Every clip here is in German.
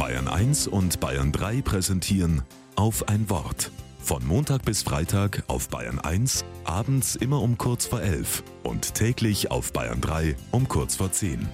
Bayern 1 und Bayern 3 präsentieren Auf ein Wort. Von Montag bis Freitag auf Bayern 1, abends immer um kurz vor 11 und täglich auf Bayern 3 um kurz vor 10.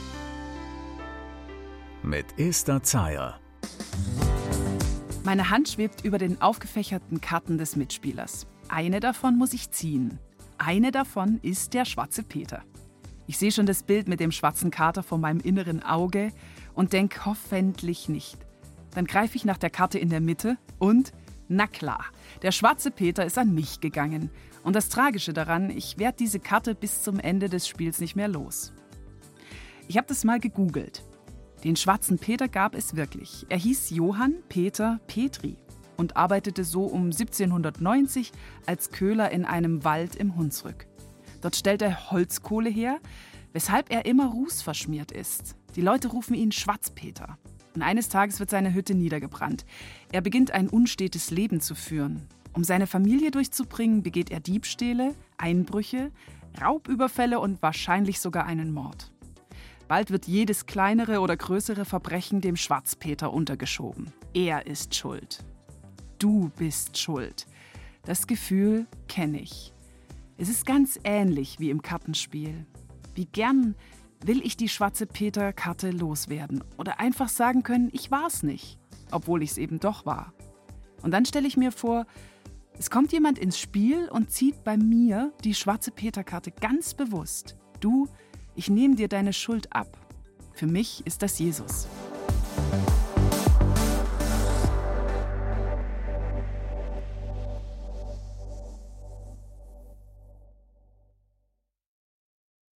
Mit Esther Zayer. Meine Hand schwebt über den aufgefächerten Karten des Mitspielers. Eine davon muss ich ziehen. Eine davon ist der Schwarze Peter. Ich sehe schon das Bild mit dem schwarzen Kater vor meinem inneren Auge und denke, hoffentlich nicht. Dann greife ich nach der Karte in der Mitte und, na klar, der Schwarze Peter ist an mich gegangen. Und das Tragische daran, ich werde diese Karte bis zum Ende des Spiels nicht mehr los. Ich habe das mal gegoogelt. Den Schwarzen Peter gab es wirklich. Er hieß Johann Peter Petri und arbeitete so um 1790 als Köhler in einem Wald im Hunsrück. Dort stellt er Holzkohle her, weshalb er immer rußverschmiert ist. Die Leute rufen ihn Schwarzpeter. Und eines Tages wird seine Hütte niedergebrannt. Er beginnt ein unstetes Leben zu führen. Um seine Familie durchzubringen, begeht er Diebstähle, Einbrüche, Raubüberfälle und wahrscheinlich sogar einen Mord. Bald wird jedes kleinere oder größere Verbrechen dem Schwarzpeter untergeschoben. Er ist schuld. Du bist schuld. Das Gefühl kenne ich. Es ist ganz ähnlich wie im Kartenspiel. Wie gern will ich die Schwarze Peter-Karte loswerden oder einfach sagen können, ich war's nicht, obwohl ich es eben doch war. Und dann stelle ich mir vor, es kommt jemand ins Spiel und zieht bei mir die Schwarze Peter-Karte ganz bewusst. Du, ich nehme dir deine Schuld ab. Für mich ist das Jesus.